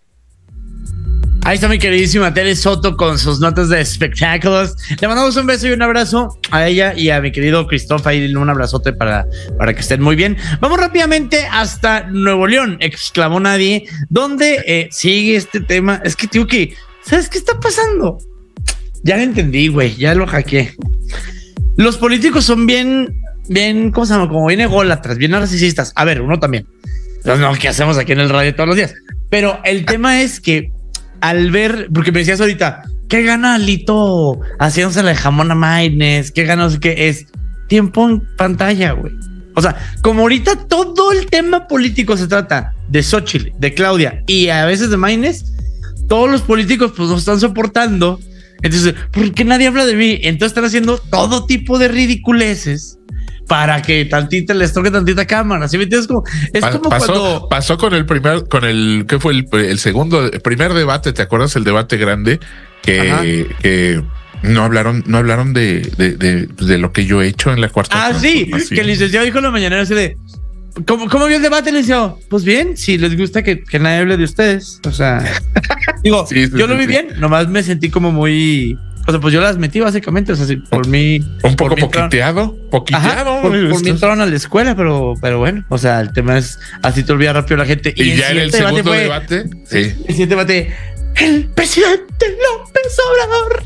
Speaker 10: Ahí está mi queridísima Tere Soto con sus notas de espectáculos. Le mandamos un beso y un abrazo a ella y a mi querido Christoph. Ahí un abrazote para, para que estén muy bien. Vamos rápidamente hasta Nuevo León, exclamó nadie, donde eh, sigue este tema. Es que digo que, ¿sabes qué está pasando? Ya lo entendí, güey, ya lo hackeé. Los políticos son bien, bien, ¿cómo se llama? Como bien ególatras, bien narcisistas. A ver, uno también. No, no, ¿qué hacemos aquí en el radio todos los días? Pero el tema es que al ver, porque me decías ahorita, ¿qué gana Lito haciéndose la jamón a Maines? ¿Qué gana? ¿Qué es? Tiempo en pantalla, güey. O sea, como ahorita todo el tema político se trata de Xóchitl, de Claudia y a veces de Maines, todos los políticos pues nos están soportando. Entonces, ¿por qué nadie habla de mí? Entonces están haciendo todo tipo de ridiculeces para que tantita les toque tantita cámara. ¿Sí me entiendes? Como, es
Speaker 9: Pa-
Speaker 10: como
Speaker 9: pasó,
Speaker 10: cuando
Speaker 9: pasó con el primer, con el, ¿qué fue el, el segundo, el primer debate? ¿Te acuerdas? El debate grande que, que no hablaron, no hablaron de, de, de, de lo que yo he hecho en la cuarta.
Speaker 10: Ah, sí, que el licenciado dijo en la mañanera así de, ¿cómo, cómo vio el debate, licenciado? Pues bien, si les gusta que, que nadie hable de ustedes. O sea, digo,
Speaker 9: sí, sí,
Speaker 10: yo
Speaker 9: sí,
Speaker 10: lo vi
Speaker 9: sí.
Speaker 10: bien, nomás me sentí como muy... O sea, pues yo las metí básicamente, o sea, sí, por mí...
Speaker 9: Un poco
Speaker 10: por mí entraron-
Speaker 9: poquiteado, poquiteado.
Speaker 10: Ajá, por, por mí entraron a la escuela, pero, pero bueno, o sea, el tema es así te olvida rápido la gente.
Speaker 9: Y, ya en el
Speaker 10: siguiente
Speaker 9: segundo
Speaker 10: fue-
Speaker 9: debate, sí.
Speaker 10: El siguiente debate, el presidente López Obrador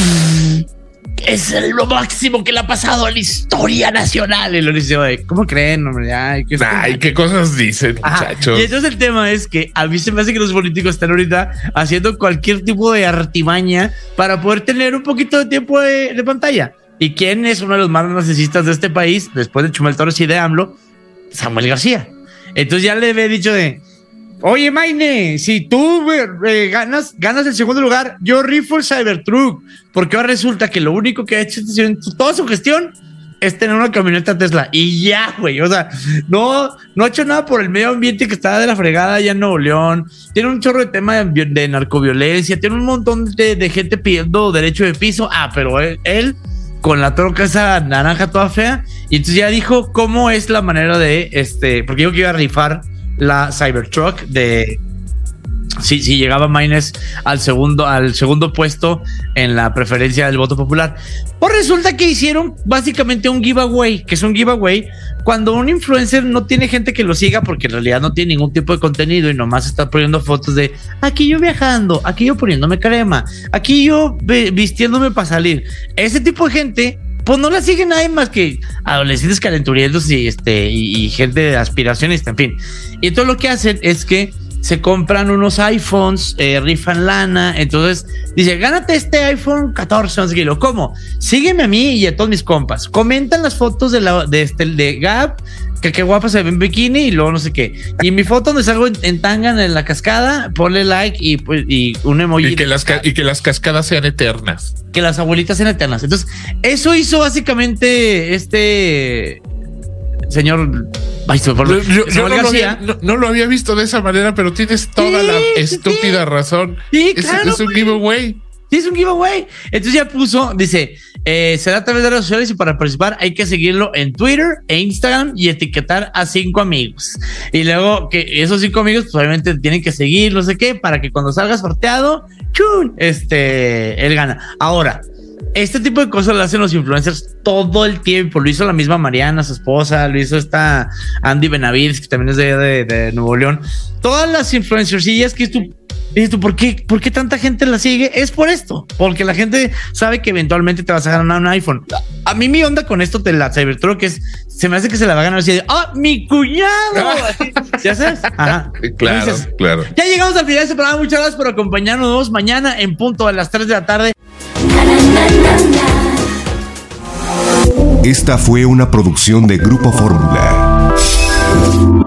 Speaker 10: es lo máximo que le ha pasado a la historia nacional. Y lo dice, "Oye, ¿cómo creen, hombre? Ay, ¿qué,
Speaker 9: Ay, qué cosas dicen,
Speaker 10: Ajá.
Speaker 9: muchachos.
Speaker 10: Y entonces el tema es que a mí se me hace que los políticos están ahorita haciendo cualquier tipo de artimaña para poder tener un poquito de tiempo de, de pantalla. ¿Y quién es uno de los más narcisistas de este país, después de Chumel Torres y de AMLO? Samuel García. Entonces ya le había dicho de, oye, Maine, si tú eh, ganas, ganas el segundo lugar, yo rifo el Cybertruck, porque ahora resulta que lo único que ha hecho en toda su gestión es tener una camioneta Tesla y ya, güey. O sea, no, no ha hecho nada por el medio ambiente que está de la fregada allá en Nuevo León. Tiene un chorro de tema de, de narcoviolencia. Tiene un montón de, de gente pidiendo derecho de piso. Ah, pero él, él con la troca esa naranja toda fea. Y entonces ya dijo cómo es la manera de, este, porque dijo que iba a rifar la Cybertruck de... Si, si llegaba Maynes al segundo, al segundo puesto en la preferencia del voto popular. Pues resulta que hicieron básicamente un giveaway, que es un giveaway cuando un influencer no tiene gente que lo siga porque en realidad no tiene ningún tipo de contenido y nomás está poniendo fotos de aquí yo viajando, aquí yo poniéndome crema, aquí yo vistiéndome para salir. Ese tipo de gente, pues no la sigue nadie más que adolescentes calenturientos y, este, y, y gente de aspiraciones, en fin. Y todo lo que hacen es que se compran unos iPhones, eh, rifan lana, entonces dice, gánate este iPhone catorce, no sé qué. ¿Cómo? Sígueme a mí y a todos mis compas. Comentan las fotos de, la, de, este, de Gab, que qué guapa se ve en bikini y luego no sé qué. Y en mi foto donde salgo en, en tanga en la cascada, ponle like y, y un emoji.
Speaker 9: Y que, las ca- y que las cascadas sean eternas.
Speaker 10: Que las abuelitas sean eternas. Entonces, eso hizo básicamente este... Señor, ay, se me
Speaker 9: yo, yo, yo no, lo había, no, no lo había visto de esa manera, pero tienes toda sí, la estúpida sí. razón.
Speaker 10: Sí,
Speaker 9: es,
Speaker 10: claro,
Speaker 9: es un
Speaker 10: güey.
Speaker 9: giveaway.
Speaker 10: Sí, es un giveaway. Entonces ya puso, dice, eh, será a través de redes sociales y para participar hay que seguirlo en Twitter e Instagram y etiquetar a cinco amigos. Y luego que esos cinco amigos, pues obviamente tienen que seguir, no sé qué, para que cuando salga sorteado, ¡chun! Este, él gana. Ahora, este tipo de cosas lo hacen los influencers todo el tiempo. Lo hizo la misma Mariana, su esposa, lo hizo esta Andy Benavides, que también es de, de, de Nuevo León. Todas las influencercillas que tú, dices tú, ¿por qué, ¿por qué tanta gente la sigue? Es por esto, porque la gente sabe que eventualmente te vas a ganar un iPhone. A mí mi onda con esto de la Cybertruck es, se me hace que se la va a ganar así de, ¡ah, oh, mi cuñado! ¿Ya sabes? Ajá.
Speaker 17: Claro, Entonces, claro.
Speaker 10: Ya llegamos al final de este programa. Muchas gracias por acompañarnos mañana en punto a las tres de la tarde.
Speaker 2: Esta fue una producción de Grupo Fórmula.